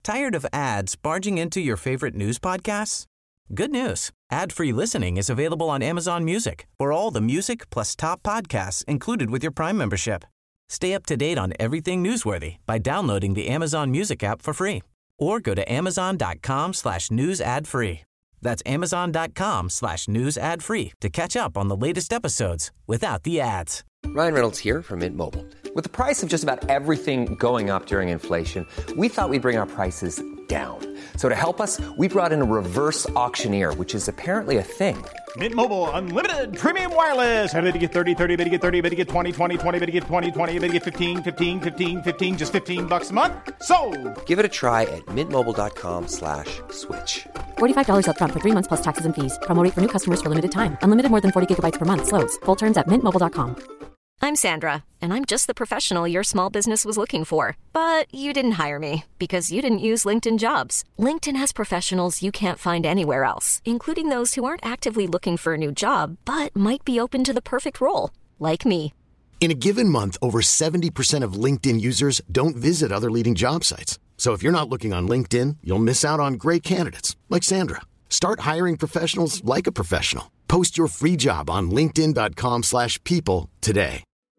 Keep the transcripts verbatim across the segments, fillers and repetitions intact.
Tired of ads barging into your favorite news podcasts? Good news. Ad-free listening is available on Amazon Music for all the music plus top podcasts included with your Prime membership. Stay up to date on everything newsworthy by downloading the Amazon Music app for free or go to amazon.com slash news ad free. That's amazon.com slash news ad free to catch up on the latest episodes without the ads. Ryan Reynolds here from Mint Mobile. With the price of just about everything going up during inflation, we thought we'd bring our prices down. So to help us, we brought in a reverse auctioneer, which is apparently a thing. Mint Mobile Unlimited Premium Wireless. How to get thirty, thirty, how to get thirty, how to get twenty, twenty, twenty, how to get twenty, twenty, how to get fifteen, fifteen, fifteen, fifteen, just fifteen bucks a month? Sold! Give it a try at mintmobile.com slash switch. forty-five dollars up front for three months plus taxes and fees. Promo rate for new customers for limited time. Unlimited more than forty gigabytes per month. Slows full terms at mint mobile dot com. I'm Sandra, and I'm just the professional your small business was looking for. But you didn't hire me because you didn't use LinkedIn Jobs. LinkedIn has professionals you can't find anywhere else, including those who aren't actively looking for a new job, but might be open to the perfect role, like me. In a given month, over seventy percent of LinkedIn users don't visit other leading job sites. So if you're not looking on LinkedIn, you'll miss out on great candidates, like Sandra. Start hiring professionals like a professional. Post your free job on linkedin.com slash people today.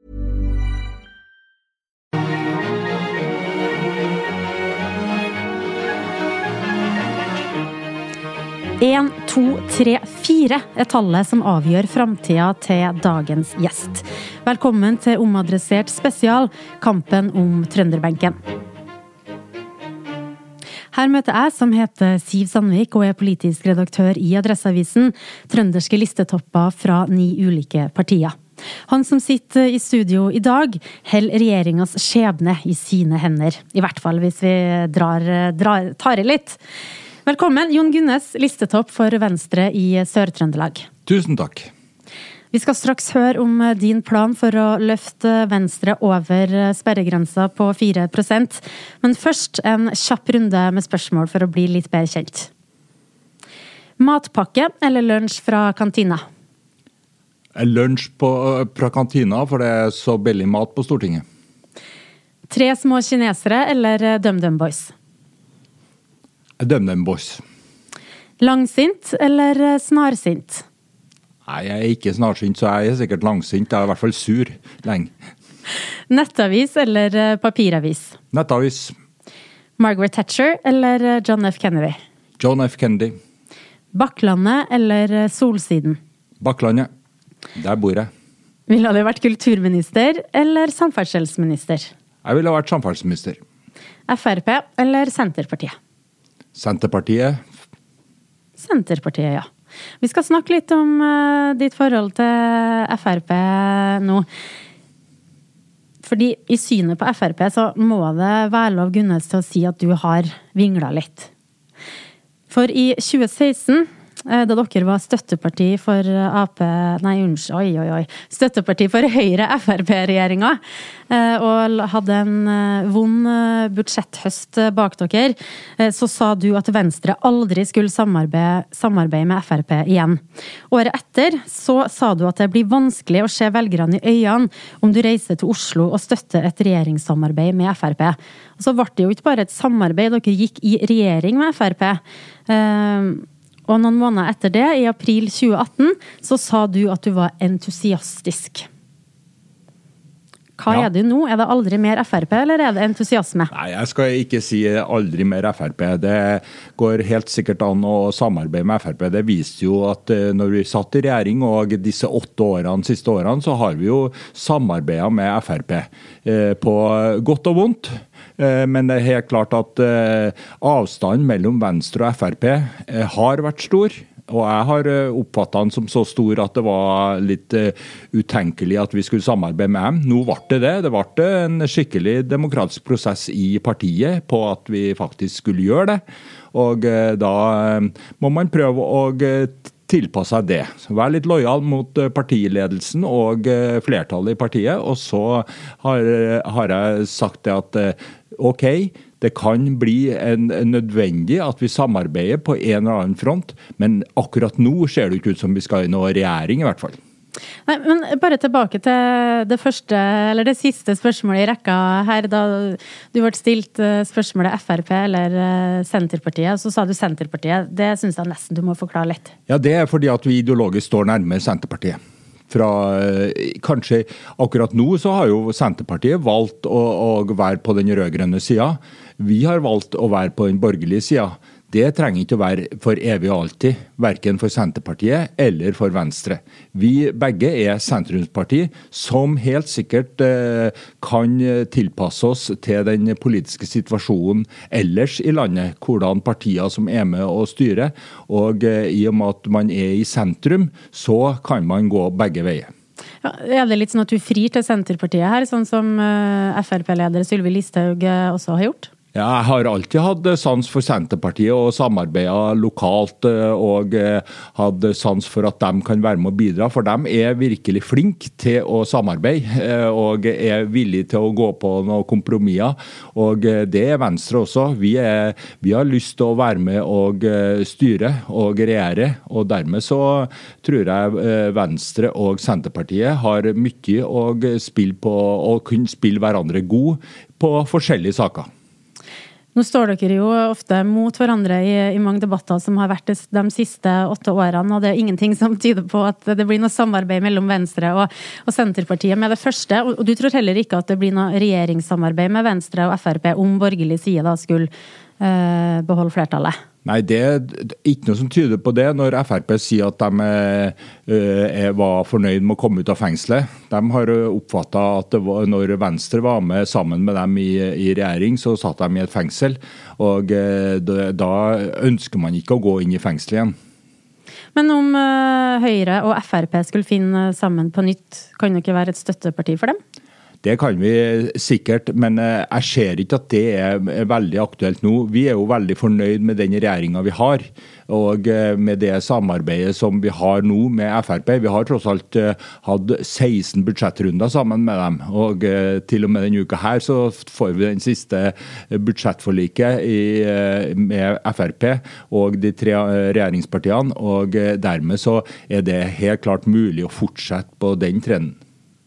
En, to, tre, fire er tallet som avgjør fremtiden til dagens gjest. Velkommen til omadressert spesial, kampen om Trønderbenken. Her møter jeg, som heter Siv Sandvik, og er politisk redaktør i Adresseavisen, trønderske listetopper fra ni ulike partier. Han som sitter i studio i dag, holder regjeringens skjebne i sine hender. I hvert fall hvis vi drar, drar, tar i litt. Velkommen, Jon Gunnes, listetopp for Venstre i Sør-Trøndelag. Tusen takk. Vi skal straks høre om din plan for å løfte Venstre over sperregrensa på fire prosent. Men først en kjapp runde med spørsmål for å bli litt bedre kjent. Matpakke eller lunsj fra kantina? Lunsj på, fra kantina, for det er så billig mat på Stortinget. Tre små kinesere eller DumDum Boys? DumDum Boys. Langsint eller snarsint? Nei, jeg er ikke snarsint, så jeg er sikkert langsint. Jeg er i hvert fall sur lenge. Nettavis eller papiravis? Nettavis. Margaret Thatcher eller John F. Kennedy? John F. Kennedy. Bakklandet eller Solsiden? Bakklandet. Der bor jeg. Ville du vært kulturminister eller samferdselsminister? Jeg ville vært samferdselsminister. F R P eller Senterpartiet? Senterpartiet. Senterpartiet, ja. Vi skal snakke litt om uh, ditt forhold til F R P nå. Fordi i synet på F R P så må det være lov Gunnes til å si at du har vinglet litt. For i tjue seksten, da dere var støtteparti for A P, nei, unnskyld, oi, oi, oi, støtteparti for Høyre-F R P-regjeringen, og hadde en vond budsjetthøst bak dere, så sa du at Venstre aldri skulle samarbeide, samarbeide med F R P igjen. Året etter så sa du at det blir vanskelig å se velgerne i øynene om du reiser til Oslo og støtter et regjeringssamarbeid med F R P. Og så ble det jo ikke bare et samarbeid, dere gikk i regjering med F R P. Og noen måneder etter det, i april tjue atten, så sa du at du var entusiastisk. Hva ja. Er du nå? Er det aldri mer F R P, eller er det entusiasme? Nei, jeg skal ikke si aldri mer F R P. Det går helt sikkert an å samarbeide med F R P. Det viste jo at når vi satt i regjering, og disse åtte årene, siste årene, så har vi jo samarbeidet med F R P på godt og vondt. Men det er helt klart at avstanden mellom Venstre og F R P har vært stor, og jeg har oppfattet den som så stor at det var litt utenkelig at vi skulle samarbeide med dem. Nå ble det det. Det ble en skikkelig demokratisk prosess i partiet på at vi faktisk skulle gjøre det, og da må man prøve å tilpasse seg det. Vær litt lojal mot partiledelsen og flertallet i partiet, og så har, har jeg sagt det at ok, det kan bli en, en nødvendig at vi samarbeider på en eller annen front, men akkurat nå ser det ikke ut som vi skal i noe regjering i hvert fall. Nei, men bare tilbake til det første, eller det siste spørsmålet i rekka her, da du ble stilt spørsmålet F R P eller Senterpartiet, så sa du Senterpartiet. Det synes jeg nesten du må forklare litt. Ja, det er fordi at vi ideologisk står nærmere Senterpartiet. Fra, kanskje akkurat nå så har jo Senterpartiet valgt å, å være på den rødgrønne siden. Vi har valgt å være på den borgerlige siden. Det trenger ikke å være for evig og alltid, hverken for Senterpartiet eller for Venstre. Vi begge er sentrumsparti som helt sikkert eh, kan tilpasse oss til den politiske situasjonen ellers i landet, hvordan partier som er med å styre, og eh, i og med at man er i sentrum, så kan man gå begge veier. Ja, er det litt sånn at du frir til Senterpartiet her, sånn som eh, F R P-leder Sylvi Listhaug også har gjort? Ja, jeg har alltid hatt sans for Senterpartiet og samarbeidet lokalt og hatt sans for at de kan være med å bidra, for de er virkelig flinke til å samarbeide og er villige til å gå på noen kompromisser, og det er Venstre også. Vi, er, vi har lyst til å være med og styre og regjere, og dermed så tror jeg Venstre og Senterpartiet har mye å spille på og kunne spille hverandre god på forskjellige saker. Nå står dere jo ofte mot hverandre i, i mange debatter som har vært de siste åtte årene, og det er ingenting som tyder på at det blir noe samarbeid mellom Venstre og, og Senterpartiet med det første, og, og du tror heller ikke at det blir noe regjeringssamarbeid med Venstre og F R P om borgerlig side da skulle eh, beholde flertallet? Nei, det er ikke noe som tyder på det når F R P sier at de er, var fornøyd med å komme ut av fengselet. De har oppfattet at det var, når Venstre var med sammen med dem i, i regjering, så satt de i et fengsel, og da ønsker man ikke å gå inn i fengsel igjen. Men om Høyre og F R P skulle finne sammen på nytt, kan det ikke være et støtteparti for dem? Det kan vi sikkert, men jeg ser ikke at det er veldig aktuelt nå. Vi er jo veldig fornøyd med den regjeringen vi har, og med det samarbeidet som vi har nå med F R P. Vi har tross alt hatt seksten budsjettrunder sammen med dem, og til og med denne uka her så får vi den siste budsjettforliket i, med F R P og de tre regjeringspartiene, og dermed så er det helt klart mulig å fortsette på den trenden.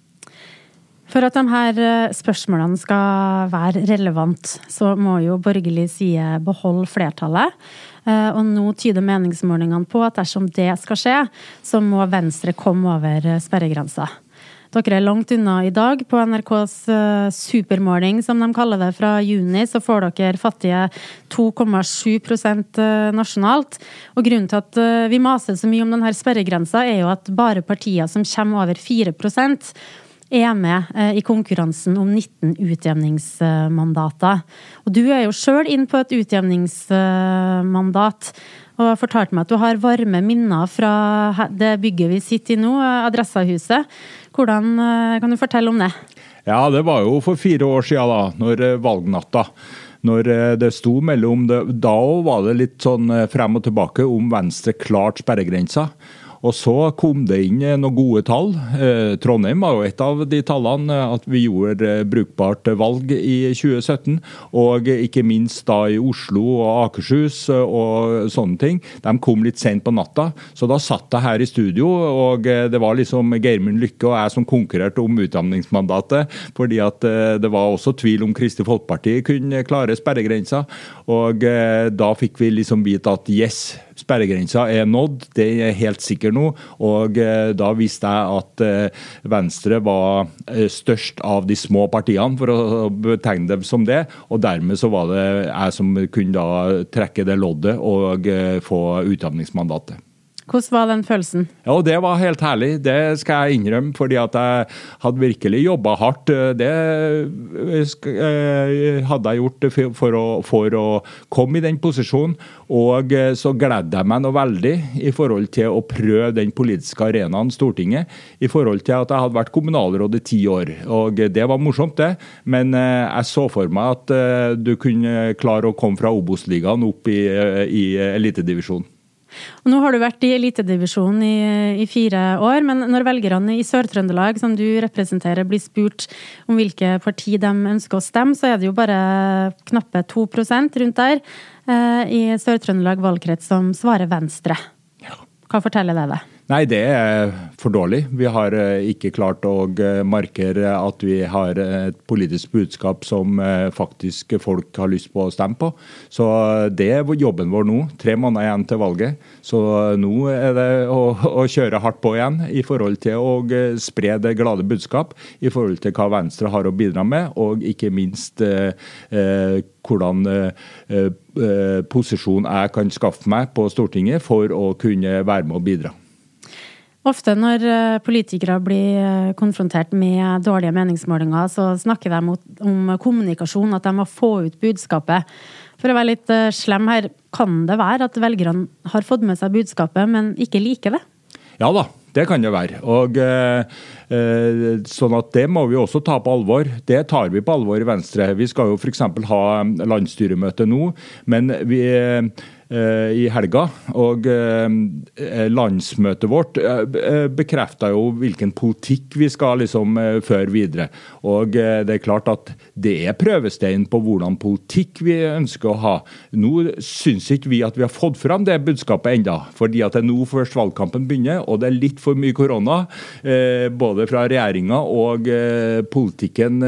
For at de her spørsmålene skal være relevant, så må jo borgerlig side beholde flertallet. Og nå tyder meningsmålingene på at dersom det skal skje, så må Venstre komme over sperregrensa. Dere er langt unna i dag. På N R K's supermåling, som de kaller det, fra juni, så får dere fattige to komma sju prosent nasjonalt. Og grunnen til at vi maser så mye om denne sperregrensa er jo at bare partier som kommer over fire prosent er med i konkurransen om nitten utjevningsmandater. Og du er jo selv inn på et utjevningsmandat, og fortalte meg at du har varme minner fra det bygget vi sitter i nå, Adressahuset. Hvordan kan du fortelle om det? Ja, det var jo for fire år siden da, når valgnatta. Når det sto mellom, det, da var det litt sånn frem og tilbake om Venstre klart sperregrensa. Og så kom det inn noen gode tall. Trondheim var jo et av de tallene at vi gjorde brukbart valg i tjue sytten, og ikke minst da i Oslo og Akershus og sånne ting. De kom litt sent på natta, så da satt jeg her i studio, og det var liksom Geirmund Lykke og jeg som konkurrerte om utjamningsmandatet, fordi at det var også tvil om Kristelig Folkeparti kunne klare sperregrensa, og da fikk vi liksom vite at yes, sperregrensa er nådd, det er helt sikkert nå, og da visste jeg at Venstre var størst av de små partiene, for å betegne det som det, og dermed så var det jeg som kunne da trekke det loddet og få utjamningsmandatet. Hvordan var den følelsen? Ja, det var helt herlig. Det skal jeg innrømme, fordi at jeg hadde virkelig jobbet hardt. Det hadde jeg gjort for å, for å komme i den posisjonen, og så gledde jeg meg noe veldig i forhold til å prøve den politiske arenaen Stortinget, i forhold til at jeg hadde vært kommunalråd i ti år, og det var morsomt det, men jeg så for meg at du kunne klare å komme fra Obos-ligaen opp i, i elitedivisjonen. Og nå har du vært i elitedivisjonen i, i fire år, men når velgerne i Sør-Trøndelag, som du representerer, blir spurt om hvilke parti de ønsker å stemme, så er det jo bare knappe to prosent rundt der eh, i Sør-Trøndelag valgkrets som svarer Venstre. Hva forteller det deg? Nei, det er for dårlig. Vi har ikke klart å markere at vi har et politisk budskap som faktisk folk har lyst på å stemme på. Så det er jobben vår nå. Tre måneder igjen til valget. Så nå er det å, å kjøre hardt på igjen i forhold til å spre det glade budskap, i forhold til hva Venstre har å bidra med, og ikke minst eh, hvordan eh, posisjon jeg kan skaffe meg på Stortinget for å kunne være med og bidra. Ofte når politikere blir konfrontert med dårlige meningsmålinger, så snakker de om kommunikasjon, at de må få ut budskapet. For å være litt slem her, kan det være at velgerne har fått med seg budskapet, men ikke liker det? Ja da, det kan det være. Og eh, sånn at det må vi også ta på alvor. Det tar vi på alvor i Venstre. Vi skal jo for eksempel ha landsstyremøte nå, men vi i helga, og landsmøtet vårt bekreftet jo hvilken politikk vi skal liksom føre videre. Og det er klart at det er prøvestein på hvordan politikk vi ønsker å ha. Nå synes ikke vi at vi har fått fram det budskapet enda, fordi at det er nå først valgkampen begynner, og det er litt for mye korona, både fra regjeringen og politikken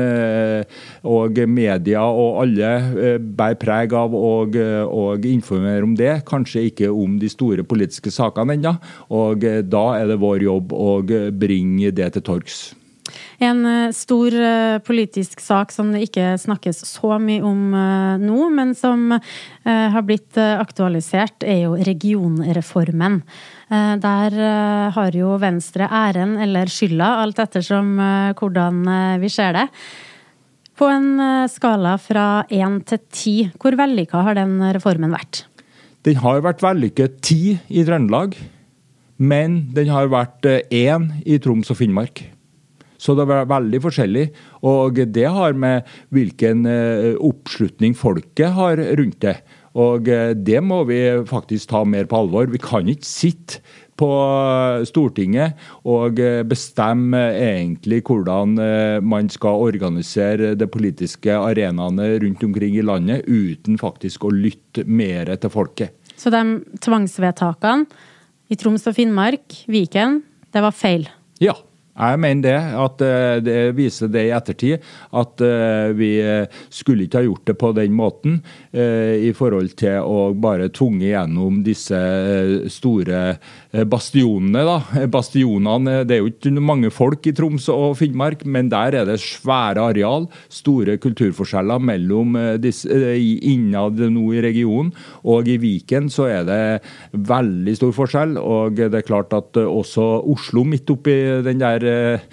og media, og alle bærer preg av og, og informerer om det, kanskje ikke om de store politiske sakene enda, og da er det vår jobb å bringe det til torgs. En stor politisk sak som det ikke snakkes så mye om nå, men som har blitt aktualisert, er jo regionreformen. Der har jo Venstre æren eller skylda, alt ettersom hvordan vi ser det. På en skala fra én til ti, hvor vellykket har den reformen vært? Den har vært vellykket ti i Trøndelag, men den har vært én i Troms og Finnmark. Så det var veldig forskjellig, og det har med hvilken oppslutning folket har rundt det. Og det må vi faktisk ta mer på alvor. Vi kan ikke sitte på Stortinget og bestemme egentlig hvordan man skal organisere de politiske arenaene rundt omkring i landet uten faktisk å lytte mer til folket. Så de tvangsvedtakene i Troms og Finnmark, Viken, det var feil? Ja. Jeg mener det, at det viser det i ettertid, at vi skulle ikke ha gjort det på den måten i forhold til å bare tvunge gjennom disse store bastionene. Da. Bastionene, det er jo ikke mange folk i Troms og Finnmark, men der er det svære areal, store kulturforskjeller mellom disse, innad nå i regionen, og i Viken så er det veldig stor forskjell, og det er klart at også Oslo midt oppi den der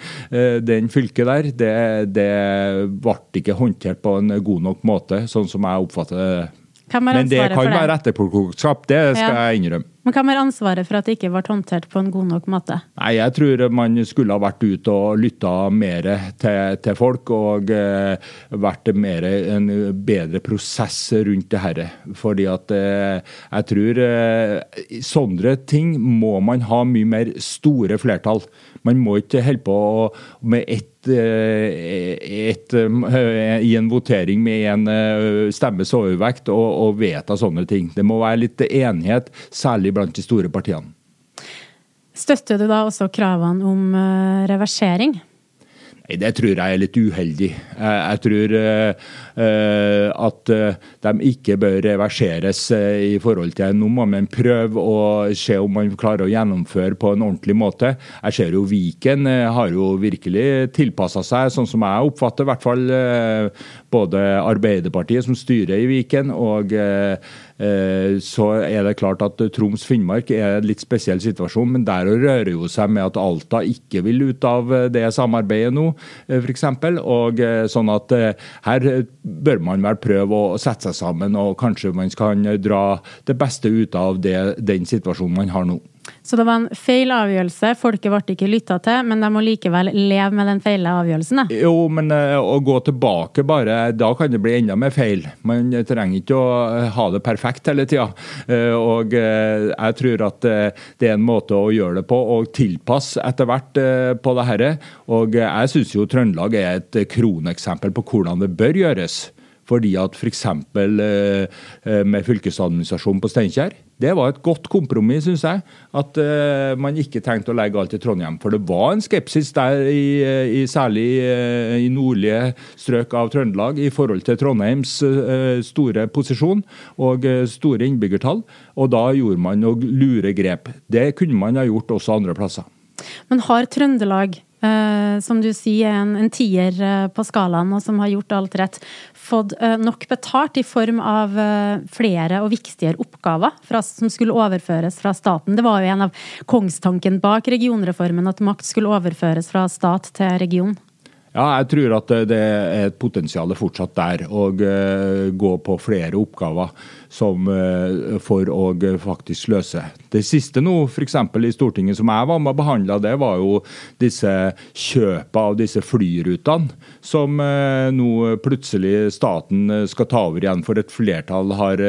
den fylket der, det, det ble ikke håndtert på en god nok måte, sånn som jeg oppfatter det. Men det kan være etterpåklokskap, det skal ja. jeg innrømme. Men hva er ansvaret for at det ikke ble håndtert på en god nok måte? Nei, jeg tror man skulle ha vært ute og lyttet mer til, til folk, og eh, vært mer en bedre prosess rundt det her. Fordi at eh, jeg tror eh, sånne ting må man ha mye mer store flertall. Man må ikke holde på med ett Et, i en votering med en stemmes overvekt og, og vedta sånne ting. Det må være litt enighet, særlig blant de store partiene. Støtter du da også kravene om reversering? Nei, det tror jeg er litt uheldig. Jeg, jeg tror uh, at uh, de ikke bør reverseres uh, i forhold til nå må man prøve å se om man klarer å gjennomføre på en ordentlig måte. Jeg ser jo Viken uh, har jo virkelig tilpasset seg, sånn som jeg oppfatter i hvert fall uh, både Arbeiderpartiet som styrer i Viken, og uh, uh, så er det klart at Troms-Finnmark er en litt spesiell situasjon, men der rører jo seg med at Alta ikke vil ut av det samarbeidet nå, for eksempel, og sånn at her bør man vel prøve å sette seg sammen, og kanskje man kan dra det beste ut av det, den situasjonen man har nå. Så det var en feil avgjørelse, folket ble ikke lyttet til, men de må likevel leve med den feile avgjørelsen? Da. Jo, men å gå tilbake bare, da kan det bli enda mer feil. Man trenger ikke å ha det perfekt hele tiden, og jeg tror at det er en måte å gjøre det på, og tilpasse etter hvert på det her, og jeg synes jo Trøndelag er et kroneksempel på hvordan det bør gjøres. fordi at for eksempel med fylkesadministrasjonen på Steinkjer, det var et godt kompromiss, synes jeg, at uh, man ikke tenkte å legge alt i Trondheim. For det var en skepsis der, i, i, særlig uh, i nordlige strøk av Trøndelag, i forhold til Trondheims uh, store posisjon og uh, store innbyggertall. Og da gjorde man noe lure grep. Det kunne man ha gjort også andre plasser. Men har Trøndelag, Uh, som du sier, en, en tier uh, på skalaen, og som har gjort alt rett, fått uh, nok betalt i form av uh, flere og viktigere oppgaver fra, som skulle overføres fra staten. Det var jo en av kongstanken bak regionreformen, at makt skulle overføres fra stat til region. Ja, jeg tror at det er et potensial fortsatt der, å uh, gå på flere oppgaver som uh, for å uh, faktisk løse. Det siste nå, for eksempel i Stortinget som jeg var med å behandle, det var jo disse kjøpene av disse flyrutene, som uh, nå plutselig staten skal ta over igjen, for et flertall har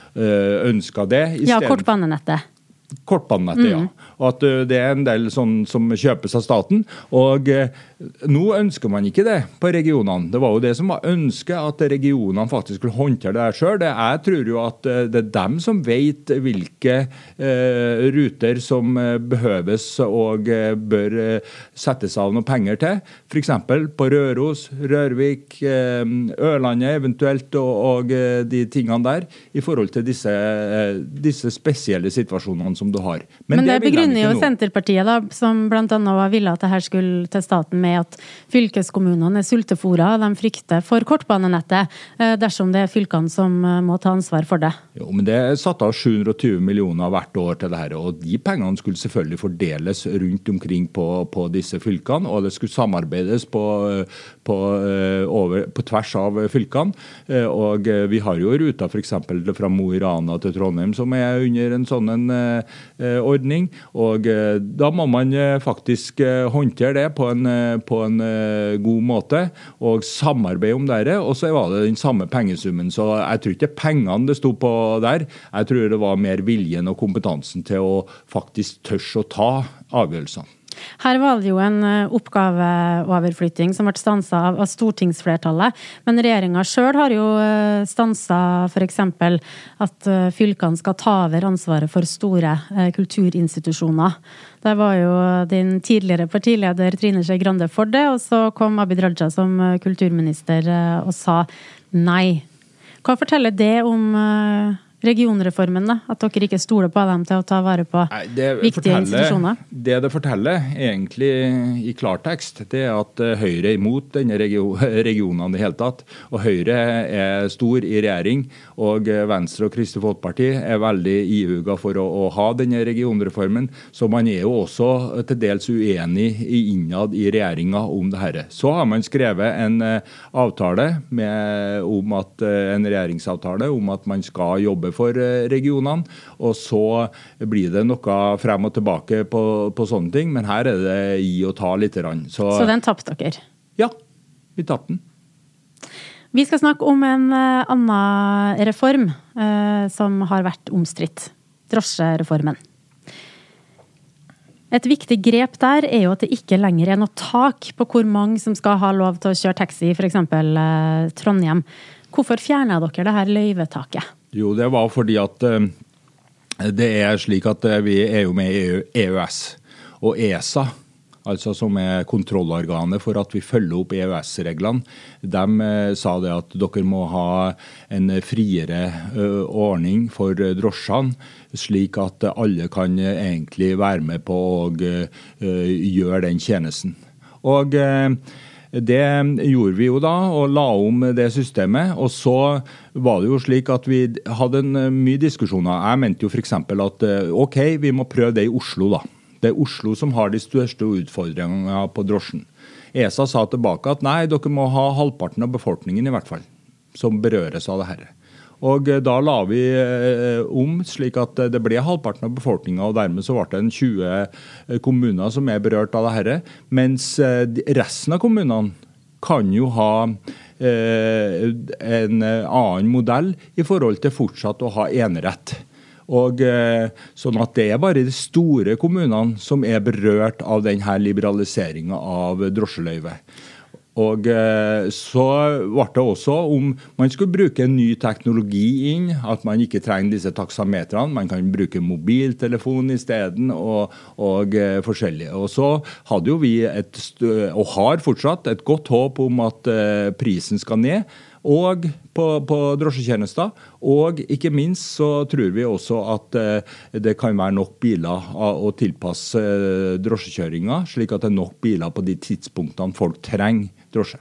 uh, ønsket det. Ja, kortbanenettet. Kortbanenettet, mm. ja. Og at uh, det er en del sånn som kjøpes av staten, og uh, nå ønsker man ikke det på regionene. Det var jo det som var ønsket, at regionene faktisk skulle håndtere det her selv. Det, jeg tror jo at uh, det er dem som vet hvilke uh, ruter som uh, behøves og uh, bør uh, settes av noen penger til. For eksempel på Røros, Rørvik, uh, Ørlandet eventuelt, og, og uh, de tingene der, i forhold til disse, uh, disse spesielle situasjonene som du har. Men, Men det, det begrunner jo nå. Senterpartiet, da, som blant annet ville at det her skulle til staten med at fylkeskommunene er sultefora, og de frykter for kortbanenettet dersom det er fylkene som må ta ansvar for det. Jo, men det er satt av sju hundre og tjue millioner hvert år til det her, og de pengene skulle selvfølgelig fordeles rundt omkring på, på disse fylkene, og det skulle samarbeides på, på, over, på tvers av fylkene, og vi har jo ruta for eksempel fra Mo i Rana til Trondheim, som er under en sånn en, uh, ordning, og uh, da må man uh, faktisk uh, håndtere det på en, uh, på en uh, god måte, og samarbeide om det, og så var det den samme pengesummen, så jeg tror ikke pengene det stod på der, jeg tror det var mer viljen og kompetansen til å faktisk tørre å ta avgjørelsene. Her var det jo en oppgaveoverflytting som ble stanset av, av stortingsflertallet, men regjeringen selv har jo stanset for eksempel at fylkene skal ta over ansvaret for store eh, kulturinstitusjoner. Der var jo din tidligere partileder Trine Skei Grande for det, og så kom Abid Raja som kulturminister eh, og sa nei. Hva forteller det om eh, regionreformen, da? At dere ikke stoler på dem til å ta vare på Nei, viktige institusjoner? Det det forteller, egentlig i klartekst, det er at Høyre er imot denne region, regionene i hele tatt. Og Høyre er stor i regjering, og Venstre og Kristelig Folkeparti er veldig ihuga for å, å ha denne regionreformen, så man er jo også til dels uenig i innad i regjeringen om det her. Så har man skrevet en avtale med, om at, en regjeringsavtale om at man skal jobbe for regionene, og så blir det noe frem og tilbake på, på sånne ting, men her er det gi og ta litt. Så, så den tappte dere? Ja, vi tappte den. Vi skal snakke om en uh, annen reform uh, som har vært omstridt. Drosjereformen. Et viktig grep der er jo at det ikke lenger er noe tak på hvor mange som skal ha lov til å kjøre taxi, for eksempel uh, Trondheim. Hvorfor fjerner dere det her løyvetaket? Jo, det var fordi at uh, det er slik at uh, vi er jo med i E U S og E S A, altså som er kontrollorganet for at vi følger opp E U S-reglene. De uh, sa det at dere må ha en friere uh, ordning for uh, drosjene, slik at uh, alle kan uh, egentlig være med på å uh, gjøre den tjenesten. Og uh, Det gjorde vi jo da, og la om det systemet, og så var det jo slik at vi hadde en mye diskusjoner. Jeg mente jo for eksempel at ok, vi må prøve det i Oslo da. Det er Oslo som har de største utfordringene på drosjen. E S A sa tilbake at nei, dere må ha halvparten av befolkningen i hvert fall, som berøres av det her. Og da la vi om slik at det ble halvparten av befolkningen, og dermed så ble det en tjue kommuner som er berørt av det her, mens resten av kommunene kan jo ha en annen modell i forhold til fortsatt å ha enerett. Og sånn at det er bare de store kommunene som er berørt av denne liberaliseringen av drosjeløyve. Og så var det også om man skulle bruke en ny teknologi inn, at man ikke trenger disse taksametrene, man kan bruke mobiltelefon i stedet og, og forskjellige. Og så hadde jo vi et, og har fortsatt et godt håp om at prisen skal ned, og på, på drosjetjenester, og ikke minst så tror vi også at eh, det kan være nok biler å tilpasse eh, drosjekjøringa, slik at det er nok biler på de tidspunktene folk trenger drosje.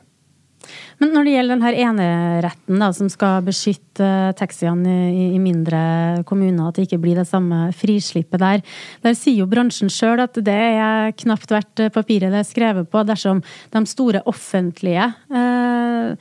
Men når det gjelder denne eneretten da, som skal beskytte taxiene i, i mindre kommuner, at det ikke blir det samme frislippet der, der sier jo bransjen selv at det er knapt vært papiret det er skrevet på dersom de store offentlige eh,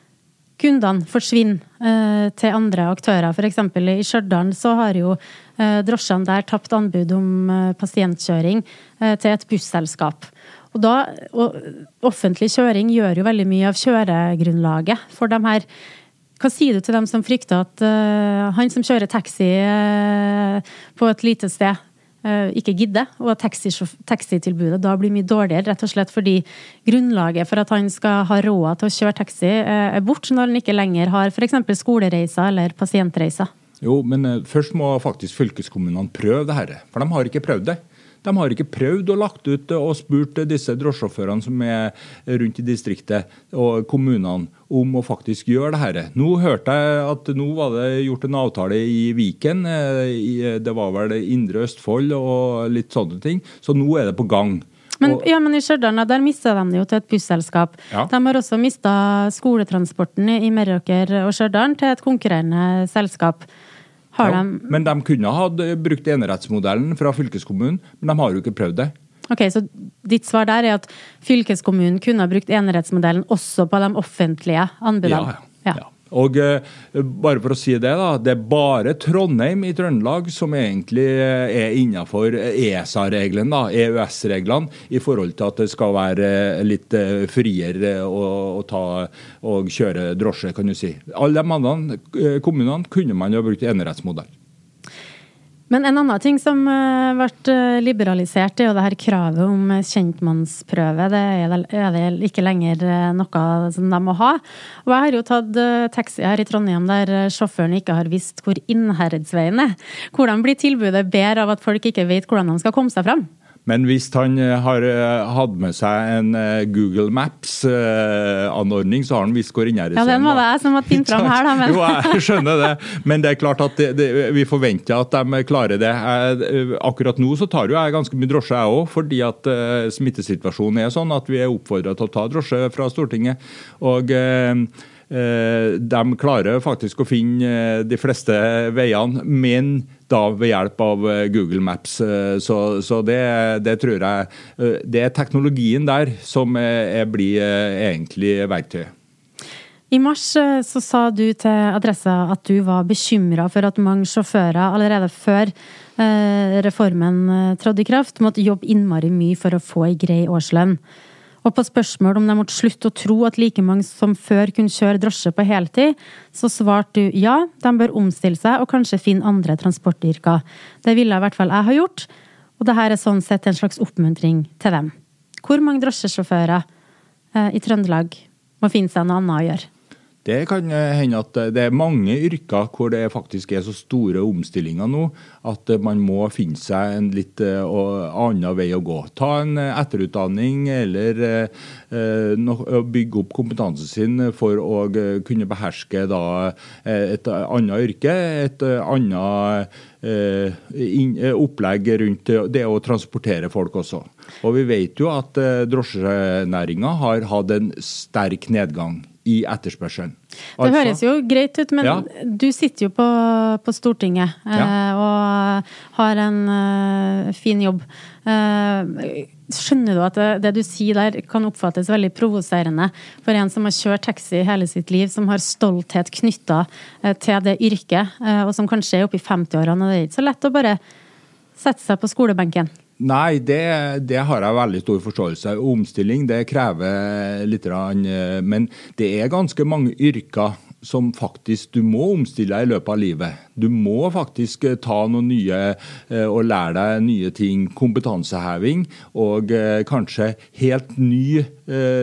kundene forsvinner eh, til andre aktører. For eksempel i Stjørdal så har jo eh, drosjene der tapt anbud om eh, pasientkjøring eh, til et busselskap. Og da, og offentlig kjøring gjør jo veldig mye av kjøregrunnlaget for dem her. Hva sier du til dem som frykter at uh, han som kjører taxi uh, på et lite sted uh, ikke gidder, og at taxi, taxitilbudet da blir mye dårligere, rett og slett fordi grunnlaget for at han skal ha råd til å kjøre taxi uh, er bort når han ikke lenger har for eksempel skolereiser eller pasientreiser? Jo, men uh, først må faktisk fylkeskommunene prøve det her, for de har ikke prøvd det. De har ikke prøvd og lagt ut og spurt disse drosjesjåførene som er rundt i distriktet og kommunene om å faktisk gjøre det her. Nå hørte jeg at nå var det gjort en avtale i Viken, det var vel Indre Østfold og litt sånne ting, så nå er det på gang. Men, ja, men i Stjørdal, der mistet de det jo til et busselskap. Ja. De har også mistet skoletransporten i Meråker og Stjørdal til et konkurrerende selskap. Ja, de... Men de kunne ha brukt enerettsmodellen fra fylkeskommunen, men de har jo ikke prøvd det. Ok, så ditt svar der er at fylkeskommunen kunne ha brukt enerettsmodellen også på de offentlige anbudene? Ja, ja. ja. Og uh, bare for å si det da, det er bare Trondheim i Trøndelag som egentlig er innenfor E S A-reglene, da, E U S-reglene, i forhold til at det skal være litt uh, friere å, å ta og kjøre drosje, kan du si. Alle de andre uh, kommunene kunne man jo brukt enerettsmodell. Men en annen ting som har vært liberalisert er jo det her kravet om kjentmannsprøve. Det er, er det ikke lenger noe som de må ha. Og jeg har jo tatt taxi her i Trondheim der sjåføren ikke har visst hvor Innherredsveien er. Hvordan blir tilbudet bedre av at folk ikke vet hvordan de skal komme seg frem? Men hvis han har hatt med seg en Google Maps-anordning, så har han visst hvor Innherredsveien. Ja, den var det jeg som var pint frem her, da. Men... Jo, jeg skjønner det. Men det er klart at det, det, vi forventer at de klarer det. Jeg, akkurat nå så tar jo jeg ganske mye drosje jeg også, fordi at uh, smittesituasjonen er sånn at vi er oppfordret til å ta drosje fra Stortinget. Og... Uh, De klarer faktisk å finne de fleste veiene, men da ved hjelp av Google Maps. Så, så det, det tror jeg, det er teknologien der som er, blir egentlig verktøy. I mars så sa du til Adressa at du var bekymret for at mange sjåfører allerede før reformen trådte i kraft måtte jobbe innmari mye for å få en grei årslønn. Og på spørsmål om de måtte slutte å tro at like mange som før kunne kjøre drosje på heltid, så svarte du ja, de bør omstille seg og kanskje finne andre transportyrker. Det ville i hvert fall jeg ha gjort, og dette er sånn sett en slags oppmuntring til dem. Hvor mange drosjesjåfører eh, i Trøndelag må finne seg noe annet å gjøre? Det kan hende at det er mange yrker hvor det faktisk er så store omstillinger nå, at man må finne seg en litt annen vei å gå. Ta en etterutdanning eller uh, bygge opp kompetansen sin for å kunne beherske da et annet yrke, et annet uh, in, opplegg rundt det å transportere folk også. Og vi vet jo at uh, drosjenæringen har hatt en sterk nedgang i etterspørselen. Altså, det høres jo greit ut, men ja. Du sitter jo på, på Stortinget ja. eh, og har en eh, fin jobb. Eh, skjønner du at det, det du sier der kan oppfattes veldig provoserende for en som har kjørt taxi hele sitt liv, som har stolthet knyttet eh, til det yrket, eh, og som kanskje er oppe i femti-årene, og det er ikke så lett å bare sette seg på skolebenken? Nei, det, det har jeg veldig stor forståelse. Omstilling, det krever litt, men det er ganske mange yrker som faktisk du må omstille deg i løpet av livet. Du må faktisk ta noen nye og lære deg nye ting, kompetanseheving, og kanskje helt ny, nytt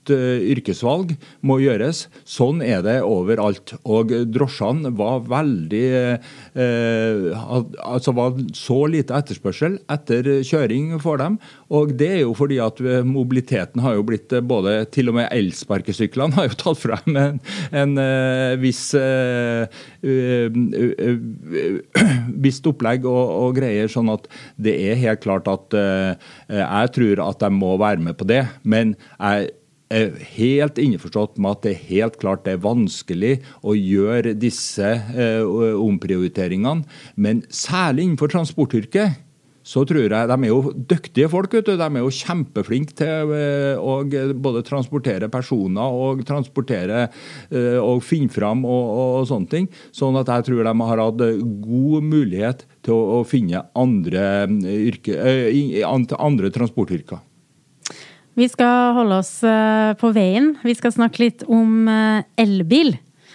bevisst yrkesvalg må gjøres. Sånn er det overalt. Og drosjene var veldig, eh, altså var så lite etterspørsel etter kjøring for dem. Og det er jo fordi at mobiliteten har jo blitt både, til og med elsparkesyklene har jo tatt frem en, en uh, viss uh, uh, uh, uh, visst opplegg og, og greier, sånn at det er helt klart at uh, jeg tror at de må være med på det, men jeg er helt innforstått med at det er helt klart det er vanskelig å gjøre disse uh, omprioriteringene, men særlig innenfor transportyrket så tror jeg, de er jo dyktige folk, vet du. De er jo kjempeflinke til å både transportere personer og transportere og finne fram og, og sånne ting. Sånn at jeg tror de har hatt god mulighet til å, å finne andre, yrke, andre transportyrker. Vi skal holde oss på veien. Vi skal snakke litt om elbil.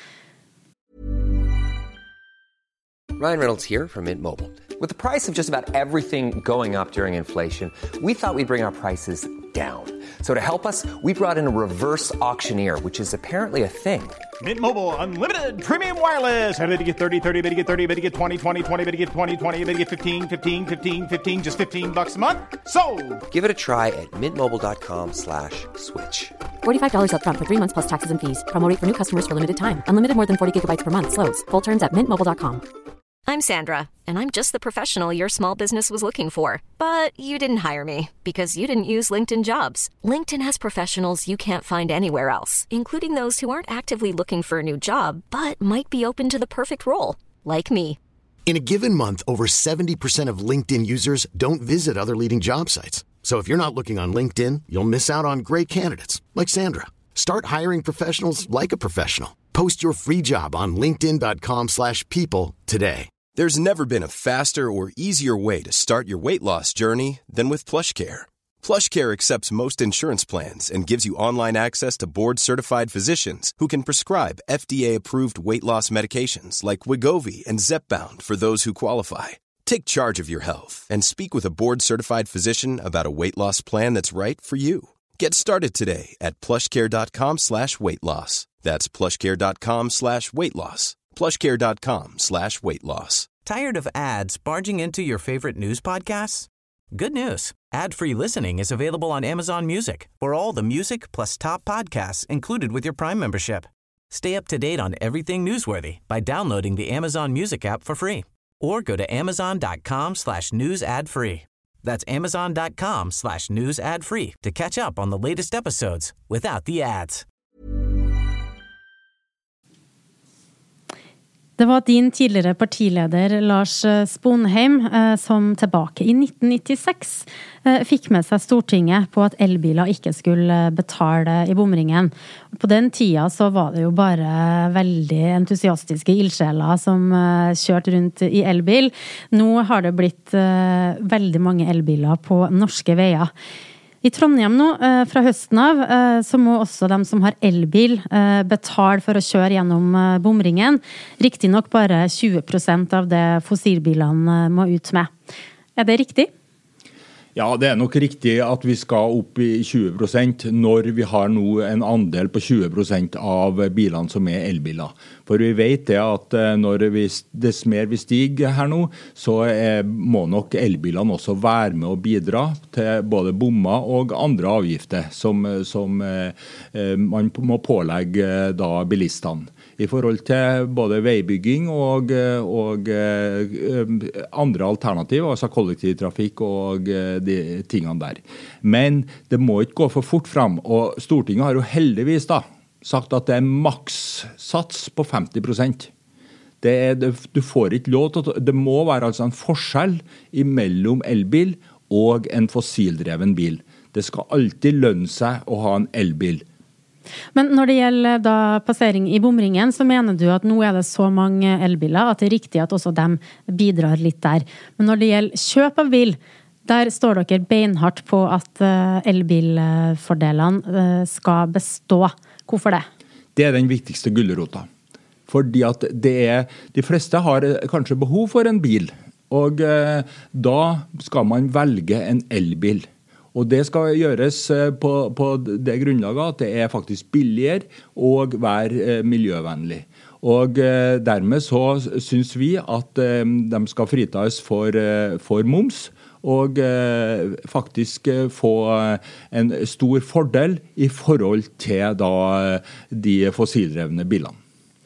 Ryan Reynolds here from Mint Mobile. With the price of just about everything going up during inflation, we thought we'd bring our prices down. So to help us, we brought in a reverse auctioneer, which is apparently a thing. Mint Mobile Unlimited Premium Wireless. How to get thirty, thirty, how to get thirty, how to get twenty, twenty, twenty, how to get twenty, twenty, how to get fifteen, fifteen, fifteen, fifteen, just fifteen bucks a month? Sold! Give it a try at mintmobile.com slash switch. forty-five dollars up front for three months plus taxes and fees. Promo rate for new customers for limited time. Unlimited more than forty gigabytes per month. Slows full terms at mint mobile dot com. I'm Sandra, and I'm just the professional your small business was looking for. But you didn't hire me because you didn't use LinkedIn Jobs. LinkedIn has professionals you can't find anywhere else, including those who aren't actively looking for a new job, but might be open to the perfect role, like me. In a given month, over seventy percent of LinkedIn users don't visit other leading job sites. So if you're not looking on LinkedIn, you'll miss out on great candidates, like Sandra. Start hiring professionals like a professional. Post your free job on linkedin.com slash people today. There's never been a faster or easier way to start your weight loss journey than with PlushCare. PlushCare accepts most insurance plans and gives you online access to board-certified physicians who can prescribe F D A-approved weight loss medications like Wegovy and Zepbound for those who qualify. Take charge of your health and speak with a board-certified physician about a weight loss plan that's right for you. Get started today at plushcare.com slash weight loss. That's plushcare.com slash weight loss. plushcare.com slash weight loss. Tired of ads barging into your favorite news podcasts? Good news. Ad-free listening is available on Amazon Music for all the music plus top podcasts included with your Prime membership. Stay up to date on everything newsworthy by downloading the Amazon Music app for free or go to amazon.com slash news ad free. That's amazon.com slash news ad free to catch up on the latest episodes without the ads. Det var din tidligere partileder Lars Sponheim som tilbake i nitten nittiseks fikk med seg Stortinget på at elbiler ikke skulle betale i bomringen. På den tida så var det jo bare veldig entusiastiske ildsjeler som kjørte rundt i elbil. Nå har det blitt veldig mange elbiler på norske veier. I Trondheim nå, fra høsten av, så må også de som har elbil betale for å kjøre gjennom bomringen. Riktig nok bare tjue prosent av det fossilbilene må ut med. Er det riktig? Ja, det er nok riktig at vi skal opp i tjue prosent når vi har nå en andel på tjue prosent av bilene som er elbiler. For vi vet det at når vi, dess mer vi stiger her nå, så er, må nok elbilene også være med å bidra til både bommer og andre avgifter som, som eh, man må pålegge da bilistene. I forhold til både veibygging og, og andre alternativer, altså kollektivtrafikk og de tingene der. Men det må ikke gå for fort frem, og Stortinget har jo heldigvis da sagt at det er makssats på femti prosent. Det er, du får ikke lov til, det må være altså en forskjell mellom elbil og en fossildreven bil. Det skal alltid lønne seg å ha en elbil. Men når det gjelder da passering i bomringen, så mener du at nå er det så mange elbiler at det er riktig at også de bidrar litt der. Men når det gjelder kjøp av bil, der står dere beinhardt på at elbilfordelene skal bestå. Hvorfor det? Det er den viktigste gulrota. Fordi at det er, de fleste har kanskje behov for en bil, og da skal man velge en elbil. Og det skal gjøres på, på det grunnlaget at det er faktisk billigere og være miljøvennlig. Og eh, dermed så synes vi at eh, de skal fritas for, eh, for moms, og eh, faktisk eh, få en stor fordel I forhold til da, de fossildrevne bilene.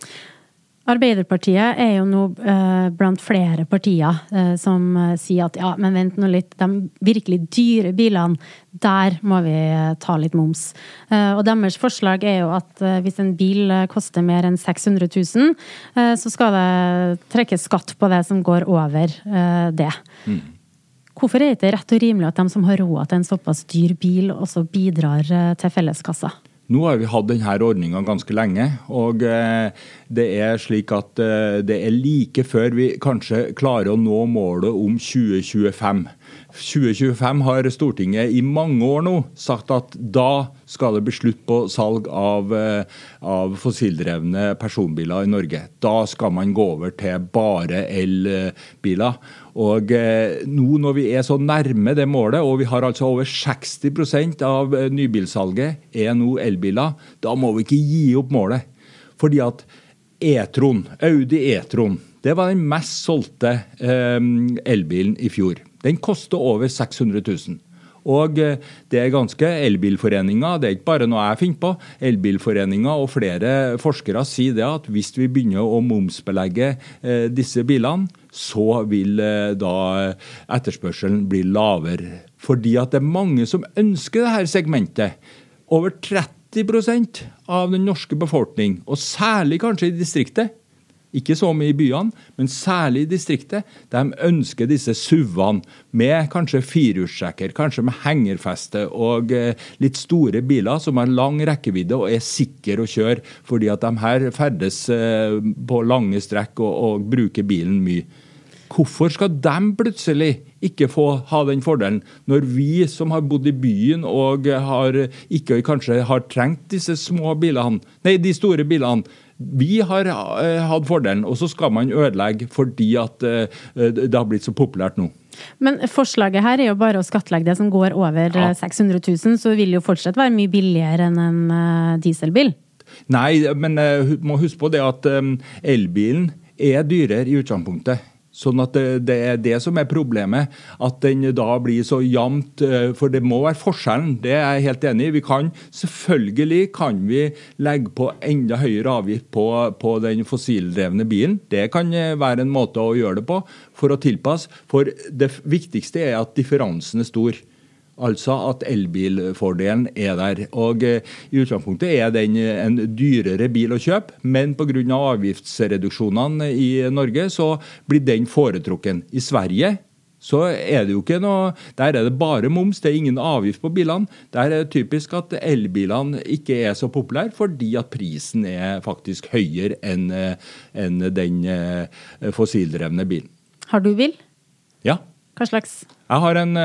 Arbeiderpartiet er jo nå eh, blant flere partier eh, som eh, sier at ja, men vent nå litt, de virkelig dyre bilene, der må vi eh, ta litt moms. Eh, og deres forslag er jo at eh, hvis en bil eh, koster mer enn seks hundre tusen, eh, så skal det trekkes skatt på det som går over eh, det. Mm. Hvorfor er det ikke rett og rimelig at de som har råd til en såpass dyr bil også bidrar eh, til felleskassa? Nå har vi hatt denne ordningen ganske lenge, og eh, det er slik at eh, det er like før vi kanskje klarer å nå målet om tjue tjuefem. tjue tjuefem har Stortinget I mange år nå sagt at da skal det bli slutt på salg av, eh, av fossildrevne personbiler I Norge. Da skal man gå over til bare elbiler. Og eh, nå når vi er så nærme det målet, og vi har altså over seksti prosent av nybilsalget er nå elbiler, da må vi ikke gi opp målet. Fordi at e-tron, Audi e-tron, det var den mest solgte eh, elbilen I fjor. Den koster over seks hundre tusen. Og det er ganske elbilforeninger, det er ikke bare noe jeg finner på. Elbilforeninger og flere forskere sier det at hvis vi begynner å momsbelegge eh, disse bilene, så vil eh, da etterspørselen bli lavere. Fordi at det er mange som ønsker dette segmentet. Over tretti prosent av den norske befolkning, og særlig kanskje I distriktet, ikke så mye I byene, men særlig I distriktet, de ønsker disse SUV-ene med kanskje firehjulstrekker, kanskje med hengerfeste og eh, litt store biler som har lang rekkevidde og er sikre å kjøre, fordi at de her ferdes eh, på lange strekk og, og bruker bilen mye. Hvorfor skal de plutselig ikke få ha den fordelen, når vi som har bodd I byen og har, ikke kanskje har trengt disse små bilene, nei, de store bilene, vi har uh, hatt fordelen, og så skal man ødelegge fordi at uh, det har blitt så populært nå. Men forslaget her er jo bare å skattlegge det som går over ja. seks hundre tusen, så vil jo fortsatt være mye billigere enn en uh, dieselbil. Nei, men uh, må huske på det at um, elbilen er dyrere I utgangspunktet. Sånn at det, det er det som er problemet, at den da blir så jevnt, for det må være forskjellen, det er jeg helt enig I. Vi kan, selvfølgelig kan vi legge på enda høyere avgift på, på den fossildrevne bilen. Det kan være en måte å gjøre det på, for å tilpasse. For det viktigste er at differansen er stor. Altså at elbilfordelen er der. Og eh, I utgangspunktet er den en dyrere bil å kjøpe, men på grunn av avgiftsreduksjonene I Norge så blir den foretrukken. I Sverige så er det jo ikke noe, der er det bare moms, det er ingen avgift på bilene. Der er det typisk at elbilene ikke er så populære, fordi at prisen er faktisk høyere enn, enn den fossildrevne bilen. Har du bil? Ja. Hva slags? Jeg har en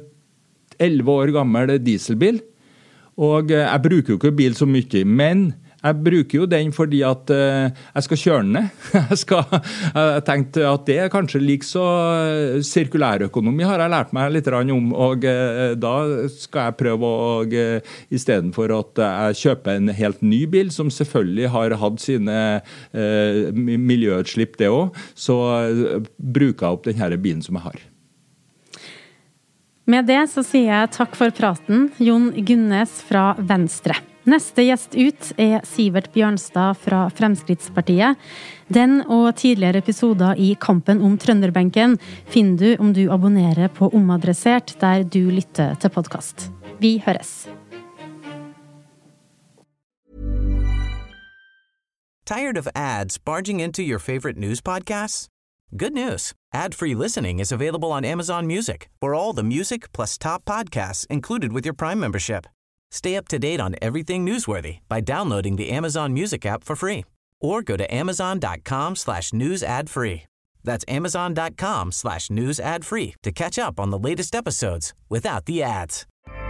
elleve år gammel dieselbil, og jeg bruker jo ikke bil så mye, men jeg bruker jo den fordi at uh, jeg skal kjøre den ned. Jeg, skal, jeg tenkte at det er kanskje like så sirkulærøkonomi har jeg lært meg litt om, og uh, da skal jeg prøve å, uh, I stedet for at jeg kjøper en helt ny bil, som selvfølgelig har hatt sine uh, miljøutslipp det også, så uh, bruker jeg opp denne bilen som jeg har. Med det så sier jeg takk for praten, Jon Gunnes fra Venstre. Neste gjest ut er Sivert Bjørnstad fra Fremskrittspartiet. Den og tidligere episoder I Kampen om Trønderbenken finner du om du abonnerer på Omadressert der du lytter til podcast. Vi høres. Tired of ads barging into your favorite news podcasts? Good news. Ad-free listening is available on Amazon Music for all the music plus top podcasts included with your Prime membership. Stay up to date on everything newsworthy by downloading the Amazon Music app for free or go to amazon.com slash news ad free. That's amazon.com slash news ad free to catch up on the latest episodes without the ads.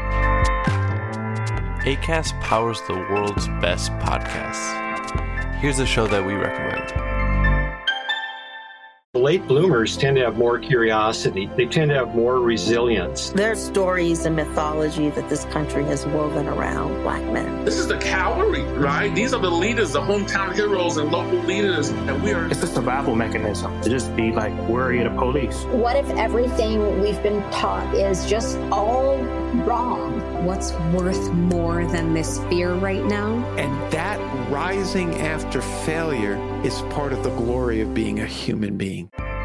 Acast powers the world's best podcasts. Here's a show that we recommend. Late bloomers tend to have more curiosity. They tend to have more resilience. There are stories and mythology that this country has woven around Black men. This is the cavalry, right? These are the leaders, the hometown heroes and local leaders, and we are... It's a survival mechanism to just be like worried of police. What if everything we've been taught is just all wrong? What's worth more than this fear right now? And that rising after failure is part of the glory of being a human being.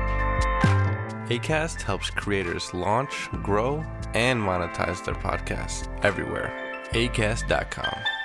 Acast helps creators launch, grow, and monetize their podcasts everywhere. acast dot com.